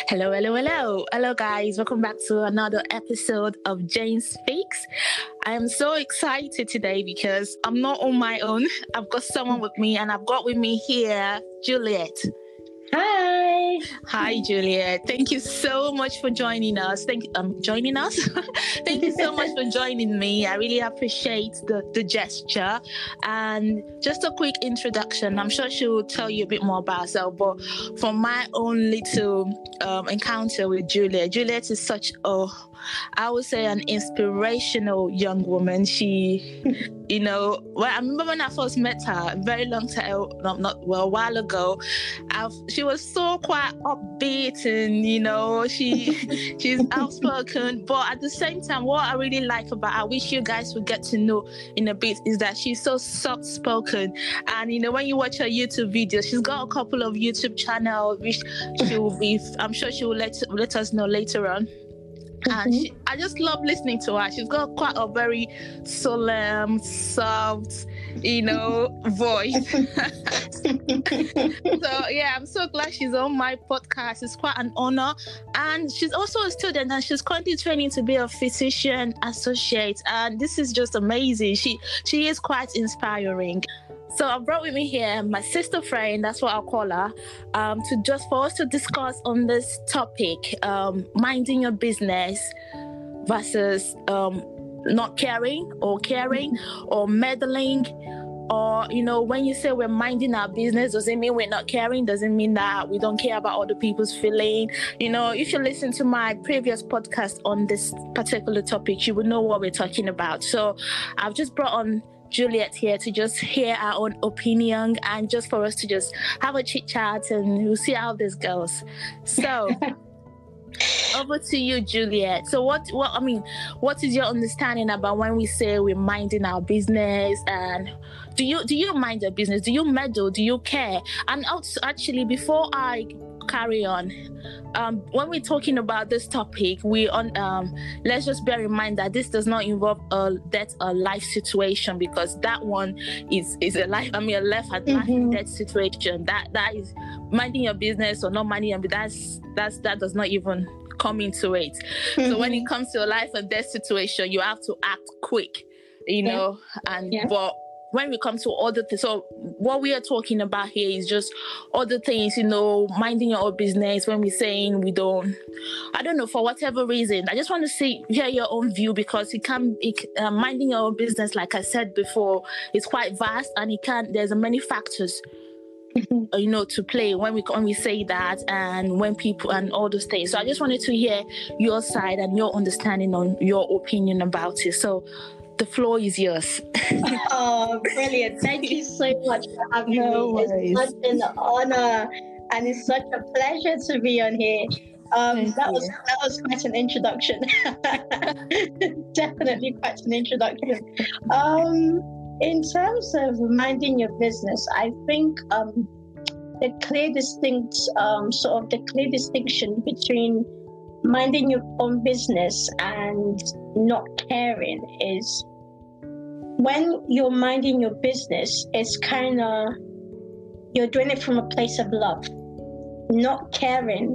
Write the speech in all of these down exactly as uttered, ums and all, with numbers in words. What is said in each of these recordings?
Hello, hello, hello. Hello, guys. Welcome back to another episode of Jane Speaks. I am so excited today because I'm not on my own. I've got someone with me, and I've got with me here Juliet. Hi. Hi, Juliet. Thank you so much for joining us. Thank you, um, joining us. Thank you so much for joining me. I really appreciate the, the gesture. And just a quick introduction. I'm sure she will tell you a bit more about herself, but from my own little um, encounter with Juliet, Juliet is such a, I would say, an inspirational young woman. She, you know, well, I remember when I first met her, a very long time, not, not well, a while ago. I've, she was so quite upbeat, and you know, she she's outspoken. But at the same time, what I really like about her, I wish you guys would get to know in a bit, is that she's so soft-spoken. And you know, when you watch her YouTube videos, she's got a couple of YouTube channels, which she will be. I'm sure she will let let us know later on. And she, I just love listening to her. She's got quite a very solemn, soft, you know, voice. So yeah, I'm so glad she's on my podcast. It's quite an honor. And she's also a student, and she's currently training to be a physician associate. And this is just amazing. She she is quite inspiring. So I brought with me here my sister friend, that's what I'll call her, um, to just for us to discuss on this topic, um, minding your business versus um, not caring or caring or meddling. Or, you know, when you say we're minding our business, does it mean we're not caring? Does it mean that we don't care about other people's feeling? You know, if you listen to my previous podcast on this particular topic, you would know what we're talking about. So I've just brought on Juliet here to just hear our own opinion and just for us to just have a chit chat, and we'll see how this goes. So over to you, Juliet. So what what I mean, what is your understanding about when we say we're minding our business? And do you do you mind your business? Do you meddle? Do you care? And also, actually, before I carry on, um, when we're talking about this topic, we on um, let's just bear in mind that this does not involve a death or life situation, because that one is is a life. I mean, a life and mm-hmm. death situation. That that is minding your business or not minding your business. That's that's that does not even come into it. Mm-hmm. So when it comes to a life and death situation, you have to act quick, you know. Yeah. And yeah. but when we come to other things, so what we are talking about here is just other things, you know, minding your own business. When we're saying we don't, I don't know, for whatever reason, I just want to see, hear your own view, because it can, it, uh, minding your own business, like I said before, is quite vast, and it can, there's many factors, you know, to play when we when we say that, and when people and all those things. So I just wanted to hear your side and your understanding on your opinion about it. So the floor is yours. Oh, brilliant. Thank you so much for having no me. Worries. It's such an honor, and it's such a pleasure to be on here. Um, that you. was that was quite an introduction. Definitely quite an introduction. Um, in terms of minding your business, I think um, the clear distinct, um, sort of the clear distinction between minding your own business and not caring is, when you're minding your business, it's kind of, you're doing it from a place of love. Not caring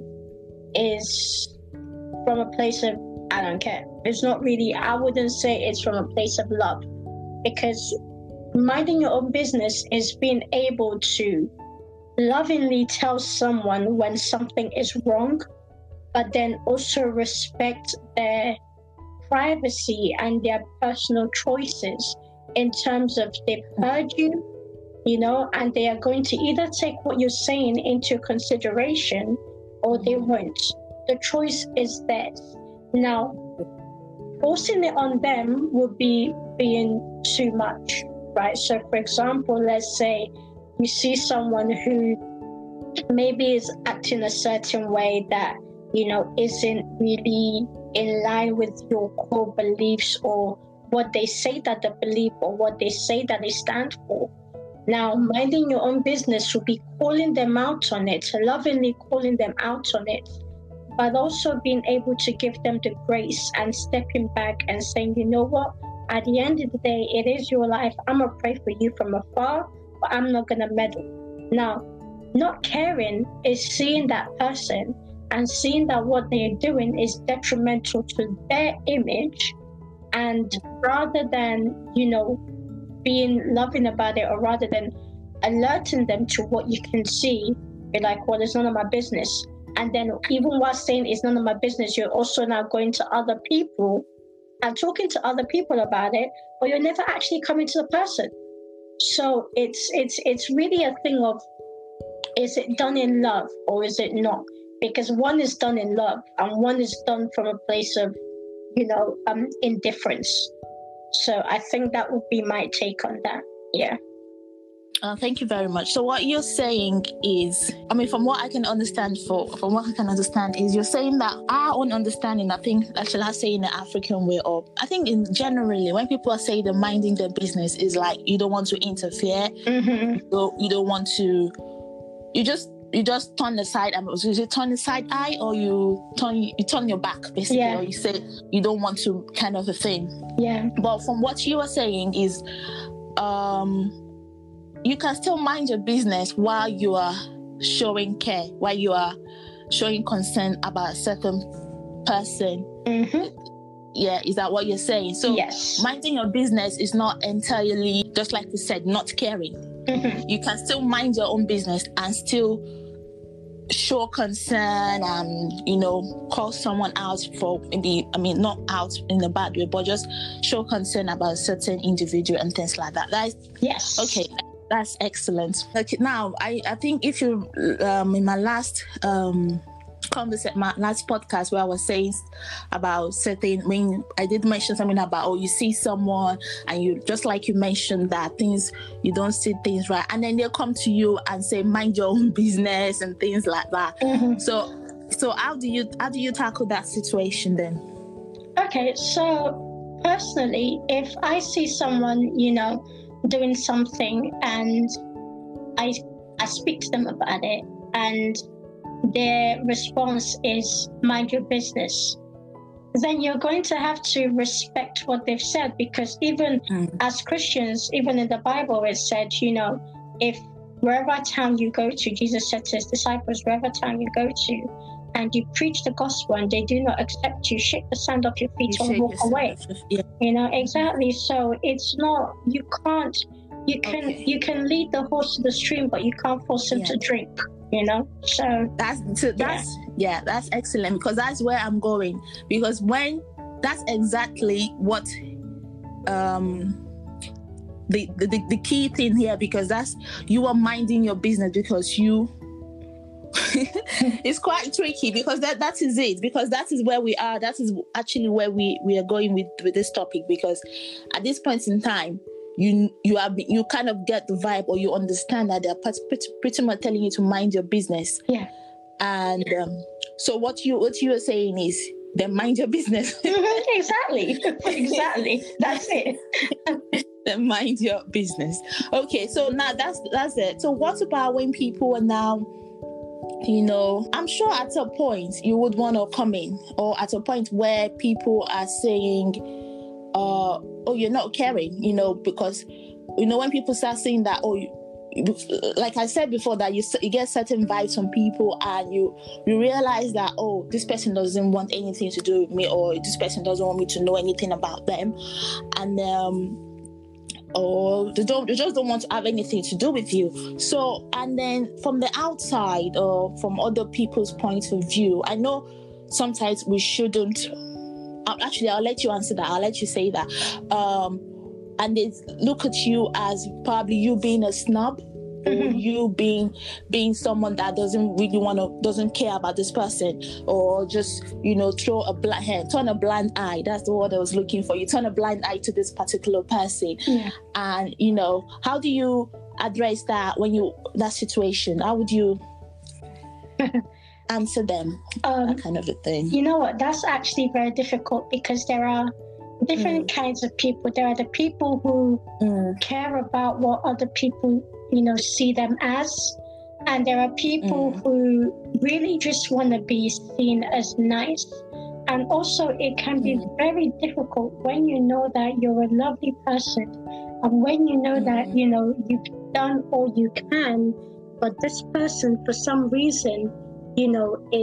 is from a place of, I don't care. It's not really, I wouldn't say it's from a place of love, because minding your own business is being able to lovingly tell someone when something is wrong, but then also respect their privacy and their personal choices in terms of they've heard you, you know, and they are going to either take what you're saying into consideration or they won't. The choice is theirs. Now, forcing it on them would be being too much, right? So, for example, let's say you see someone who maybe is acting a certain way that, you know, isn't really in line with your core beliefs or what they say that they believe or what they say that they stand for. Now, minding your own business would be calling them out on it, lovingly calling them out on it, but also being able to give them the grace and stepping back and saying, you know what, at the end of the day, it is your life. I'm going to pray for you from afar, but I'm not going to meddle. Now, not caring is seeing that person and seeing that what they're doing is detrimental to their image, and rather than, you know, being loving about it, or rather than alerting them to what you can see, be like, well, it's none of my business. And then even while saying it's none of my business, you're also now going to other people and talking to other people about it, but you're never actually coming to the person. So it's it's it's really a thing of, is it done in love or is it not? Because one is done in love and one is done from a place of, you know, um, indifference. So I think that would be my take on that. Yeah. Uh, thank you very much. So what you're saying is, I mean, from what I can understand, for from what I can understand is you're saying that our own understanding, I think, shall I say in the African way, or I think in generally, when people are saying they're minding their business, is like you don't want to interfere, mm-hmm. you, don't, you don't want to, you just you just turn the side. I mean, is it turn the side eye, or you turn you turn your back basically, yeah. or you say you don't want to, kind of a thing. Yeah. But from what you are saying is, um. you can still mind your business while you are showing care, while you are showing concern about a certain person. Mm-hmm. Yeah, is that what you're saying? So yes. minding your business is not entirely, just like you said, not caring. Mm-hmm. You can still mind your own business and still show concern and, you know, call someone out for maybe, I mean, not out in a bad way, but just show concern about a certain individual and things like that. That is, yes. Okay. That's excellent. Okay, now I, I think if you um in my last um conversation, my last podcast where I was saying about certain, when I did mention something about, oh, you see someone and you, just like you mentioned that things, you don't see things right, and then they'll come to you and say mind your own business and things like that. Mm-hmm. So so how do you how do you tackle that situation then? Okay, so personally, if I see someone, you know, doing something and I I speak to them about it and their response is mind your business, then you're going to have to respect what they've said, because even mm. as Christians, even in the Bible, it said, you know, if wherever town you go to, Jesus said to his disciples, wherever town you go to, and you preach the gospel and they do not accept you, shake the sand off your feet you and walk away. Yeah. You know, exactly. So it's not, you can't, you can okay. you can lead the horse to the stream, but you can't force him yeah. to drink, you know? So that's, so that's, yeah. yeah, that's excellent, because that's where I'm going. Because when, that's exactly what, um, the, the, the key thing here, because that's, you are minding your business because you, it's quite tricky, because that that is it, because that is where we are, that is actually where we we are going with with this topic, because at this point in time you you have you kind of get the vibe, or you understand that they're pretty, pretty much telling you to mind your business. Yeah. And um, so what you what you are saying is then mind your business. Exactly. Exactly. That's it. Then mind your business. Okay, so now that's that's it. So what about when people are now, you know, I'm sure at a point you would want to come in, or at a point where people are saying, uh, oh, you're not caring, you know, because, you know, when people start saying that, oh, you, like I said before, that you, you get certain vibes from people and you, you realize that, oh, this person doesn't want anything to do with me, or this person doesn't want me to know anything about them. And, um, or they don't, they just don't want to have anything to do with you. So, and then from the outside, or from other people's point of view, I know sometimes we shouldn't, actually, I'll let you answer that. I'll let you say that. Um, and they look at you as probably you being a snob, or you being being someone that doesn't really want to, doesn't care about this person, or just, you know, throw a blind hand, turn a blind eye. That's the word I was looking for. You turn a blind eye to this particular person. Yeah. And, you know, how do you address that when you, that situation? How would you answer them? Um, that kind of a thing. You know what? That's actually very difficult, because there are different mm. kinds of people. There are the people who mm. care about what other people, you know, see them as. And there are people mm. who really just want to be seen as nice. And also it can be mm. very difficult when you know that you're a lovely person, and when you know mm. that, you know, you've done all you can, but this person for some reason, you know, is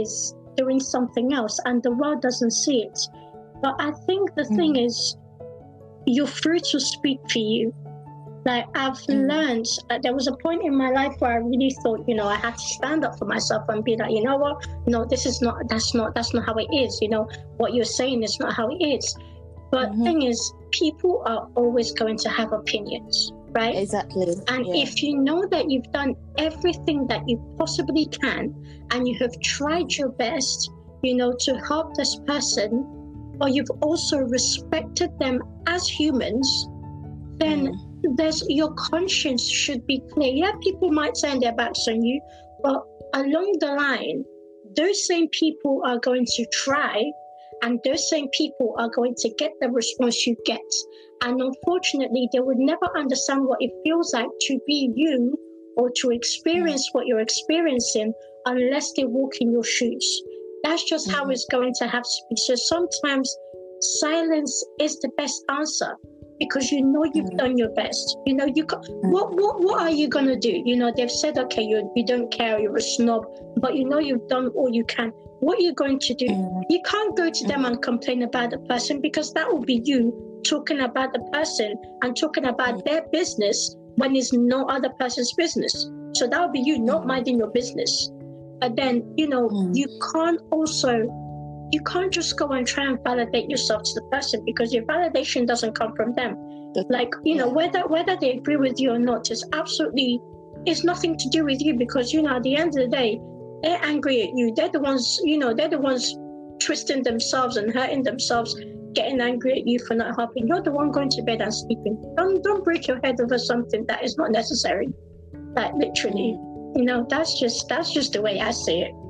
doing something else and the world doesn't see it. But I think the mm. thing is, your fruits will speak for you. Like I've mm. learned, uh, there was a point in my life where I really thought, you know, I had to stand up for myself and be like, you know what? No, this is not, that's not, that's not how it is. You know, what you're saying is not how it is. But mm-hmm. the thing is, people are always going to have opinions, right? Exactly. And yeah. if you know that you've done everything that you possibly can, and you have tried your best, you know, to help this person, or you've also respected them as humans, then mm. there's your conscience should be clear. Yeah, people might turn their backs on you, but along the line, those same people are going to try, and those same people are going to get the response you get. And unfortunately, they would never understand what it feels like to be you or to experience what you're experiencing unless they walk in your shoes. That's just mm-hmm. how it's going to have to be. So sometimes silence is the best answer, because you know you've mm-hmm. done your best. You know, you can, what what what are you going to do? You know, they've said, okay, you you don't care, you're a snob, but you know you've done all you can. What are you going to do? Mm-hmm. You can't go to them and complain about the person, because that will be you talking about the person and talking about mm-hmm. their business when it's no other person's business. So that will be you not mm-hmm. minding your business. But then, you know, mm-hmm. you can't also, you can't just go and try and validate yourself to the person, because your validation doesn't come from them. Like, you know, whether whether they agree with you or not is absolutely, it's nothing to do with you, because, you know, at the end of the day, they're angry at you. They're the ones, you know, they're the ones twisting themselves and hurting themselves, getting angry at you for not helping. You're the one going to bed and sleeping. Don't don't break your head over something that is not necessary. Like literally, you know, that's just that's just the way I see it.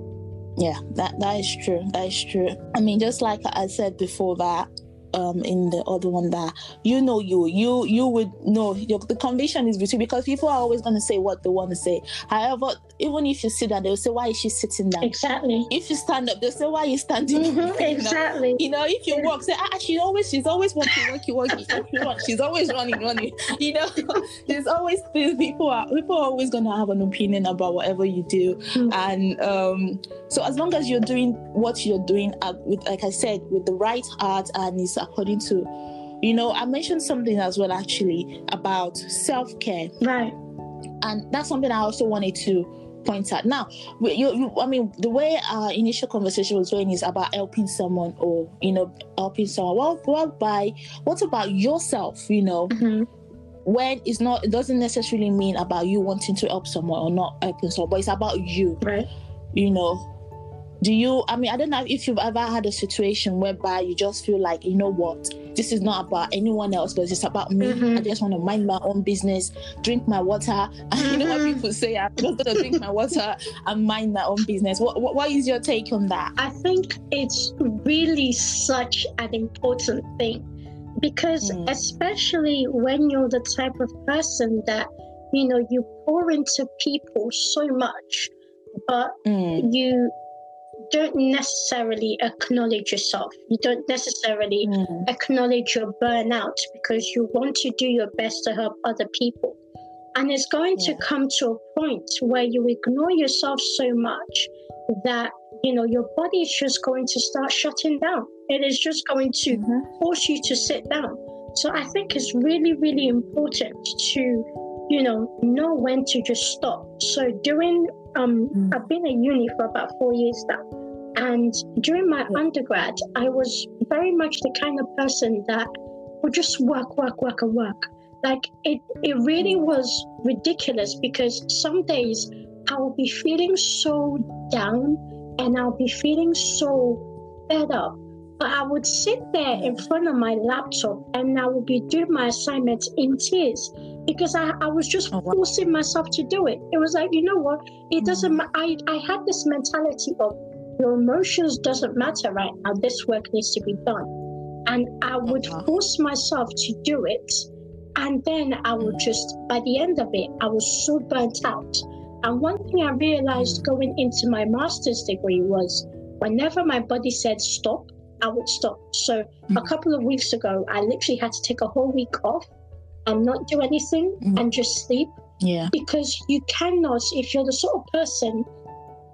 Yeah, that that is true. That is true. I mean, just like I said before, that um in the other one, that you know you you you would know your, the conviction is between, because people are always going to say what they want to say. However, even if you sit down, they'll say, why is she sitting down? Exactly. If you stand up, they'll say, why are you standing? Mm-hmm, exactly. You know, if you yeah. walk, say, ah, she's always she's always walking, walking, walking. She's always running, running. You know, there's always things. People are people are always going to have an opinion about whatever you do, mm-hmm. and um, so as long as you're doing what you're doing, uh, with, like I said, with the right heart, and it's according to, you know, I mentioned something as well actually about self-care, right? And that's something I also wanted to point out. Now, you, you, I mean, the way our initial conversation was going is about helping someone, or, you know, helping someone. Well, well by what about yourself? You know, mm-hmm. when it's not, it doesn't necessarily mean about you wanting to help someone or not helping someone, but it's about you, right? You know. Do you, I mean, I don't know if you've ever had a situation whereby you just feel like, you know what, this is not about anyone else, but it's about me. Mm-hmm. I just want to mind my own business, drink my water. Mm-hmm. You know what people say, I'm just going to drink my water and mind my own business. What, what What is your take on that? I think it's really such an important thing, because mm. especially when you're the type of person that, you know, you pour into people so much, but mm. you don't necessarily acknowledge yourself. You don't necessarily mm. acknowledge your burnout, because you want to do your best to help other people. And it's going yeah. to come to a point where you ignore yourself so much that, you know, your body is just going to start shutting down. It is just going to mm-hmm. force you to sit down. So I think it's really, really important to, you know, know when to just stop. So during Um, mm. I've been at uni for about four years now. And during my yeah. undergrad, I was very much the kind of person that would just work, work, work, and work. Like, it, it really was ridiculous, because some days I will be feeling so down and I'll be feeling so fed up. But I would sit there in front of my laptop and I would be doing my assignments in tears, because I, I was just oh, wow. forcing myself to do it. It was like, you know what? It doesn't mm. I, I had this mentality of, your emotions doesn't matter right now. This work needs to be done. And I would uh-huh. force myself to do it. And then I would just, by the end of it, I was so burnt out. And one thing I realized mm. going into my master's degree was, whenever my body said stop, I would stop. So mm. a couple of weeks ago, I literally had to take a whole week off and not do anything mm. and just sleep. Yeah. Because you cannot, if you're the sort of person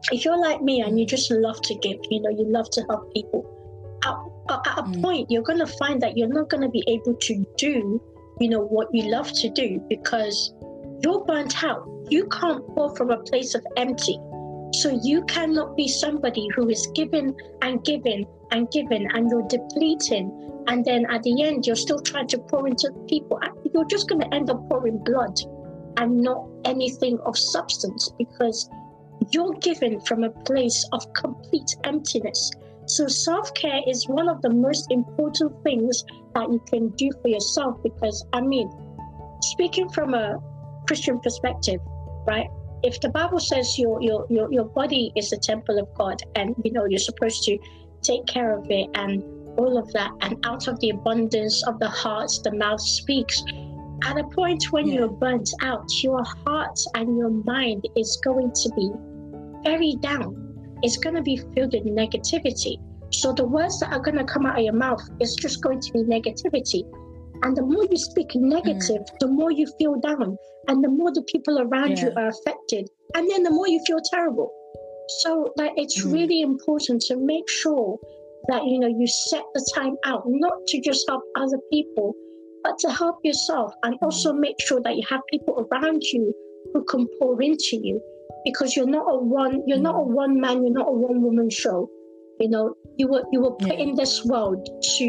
if you're like me and you just love to give, you know, you love to help people, at, at a mm. point, you're going to find that you're not going to be able to do, you know, what you love to do because you're burnt out. You can't pour from a place of empty. So you cannot be somebody who is giving and giving and giving and you're depleting. And then at the end, you're still trying to pour into people. You're just going to end up pouring blood and not anything of substance because you're given from a place of complete emptiness. So self-care is one of the most important things that you can do for yourself because, I mean, speaking from a Christian perspective, right? If the Bible says your your your, your body is the temple of God and, you know, you're supposed to take care of it and all of that, and out of the abundance of the heart, the mouth speaks. At a point when yeah. you're burnt out, your heart and your mind is going to be very down. It's going to be filled with negativity. So the words that are going to come out of your mouth is just going to be negativity. And the more you speak negative, mm. the more you feel down. And the more the people around yeah. you are affected. And then the more you feel terrible. So like, it's mm. really important to make sure that, you know, you set the time out, not to just help other people, but to help yourself. And also make sure that you have people around you who can pour into you. Because you're not a one, you're not a one man, you're not a one woman show. You know, you were you were put yeah. in this world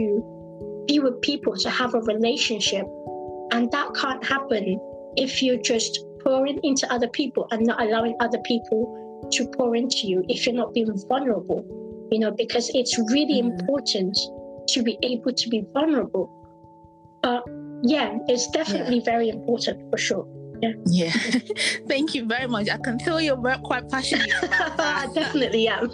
to be with people, to have a relationship, and that can't happen if you're just pouring into other people and not allowing other people to pour into you. If you're not being vulnerable, you know, because it's really mm. important to be able to be vulnerable. But yeah, it's definitely yeah. very important for sure. Yeah. yeah. Thank you very much. I can tell you're quite passionate about that. I definitely am.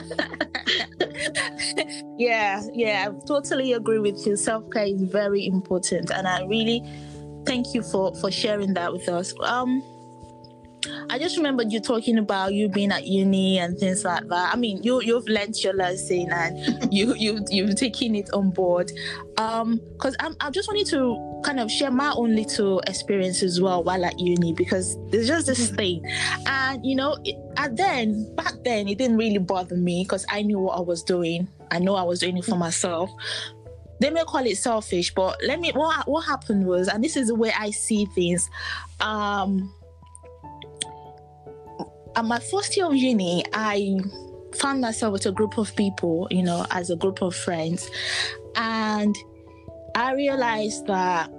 yeah, yeah, I totally agree with you. Self-care is very important, and I really thank you for, for sharing that with us. Um, I just remembered you talking about you being at uni and things like that. I mean, you you've learnt your lesson and you you you've taken it on board. Um, because I'm I just wanted to kind of share my own little experience as well while at uni, because there's just this mm-hmm. thing, and you know, it, and then back then it didn't really bother me because I knew what I was doing. I know I was doing it for myself. They may call it selfish, but let me. What what happened was, and this is the way I see things. Um. At my first year of uni, I found myself with a group of people, you know, as a group of friends. And I realized that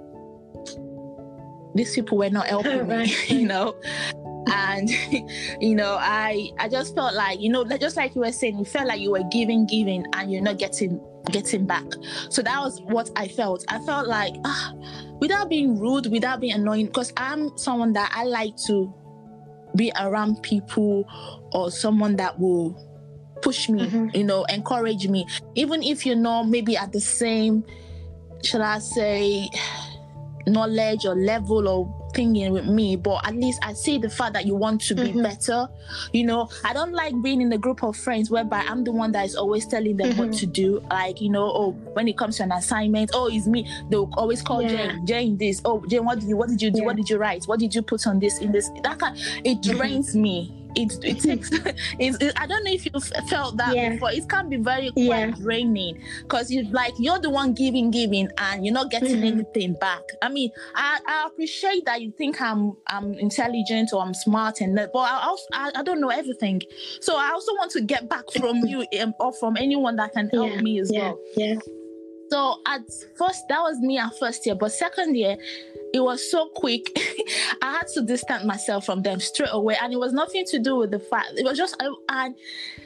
these people were not helping me, you know. And, you know, I I just felt like, you know, just like you were saying, you felt like you were giving, giving, and you're not getting getting back. So that was what I felt. I felt like, ah, without being rude, without being annoying, because I'm someone that I like to be around people or someone that will push me, mm-hmm. you know, encourage me, even if you're not maybe at the same, shall I say, knowledge or level or thinking with me, but at least I see the fact that you want to be mm-hmm. better. You know, I don't like being in a group of friends whereby I'm the one that is always telling them mm-hmm. what to do. Like, you know, oh, when it comes to an assignment, oh, it's me. They'll always call yeah. Jane, Jane this. Oh, Jane, what did you, what did you do? Yeah. What did you write? What did you put on this, in this? That kind, it drains mm-hmm. me. It, it takes, it's, it, I don't know if you've felt that yeah. before. It can be very quite yeah. draining because you like, you're the one giving, giving, and you're not getting mm-hmm. anything back. I mean, I, I appreciate that you think I'm I'm intelligent or I'm smart, and that, but I also I, I don't know everything. So I also want to get back from you um, or from anyone that can help yeah. me as yeah. well. Yeah. So at first, that was me at first year, but second year, it was so quick. I had to distance myself from them straight away. And it was nothing to do with the fact. It was just, I, I,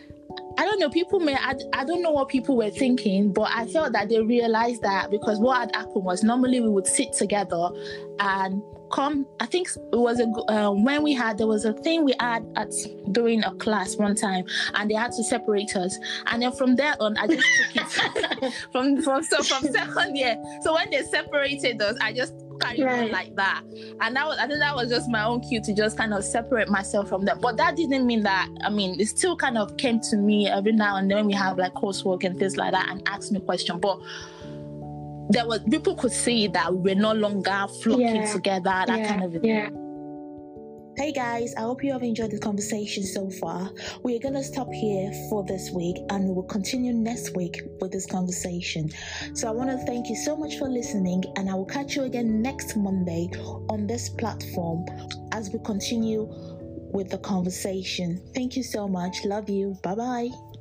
I don't know, people may, I, I don't know what people were thinking, but I felt that they realized that because what had happened was normally we would sit together and come, I think it was a, uh, when we had, there was a thing we had at during a class one time, and they had to separate us. And then from there on, I just took it from, from, so from second year. So when they separated us, I just carried right. on like that. And that was, I think that was just my own cue to just kind of separate myself from them. But that didn't mean that, I mean, it still kind of came to me every now and then when we have like coursework and things like that and asked me questions. But there was, people could see that we're no longer flocking yeah. together, that yeah. kind of a thing. Yeah. Hey guys, I hope you have enjoyed the conversation so far. We are going to stop here for this week and we will continue next week with this conversation. So I want to thank you so much for listening, and I will catch you again next Monday on this platform as we continue with the conversation. Thank you so much. Love you. Bye bye.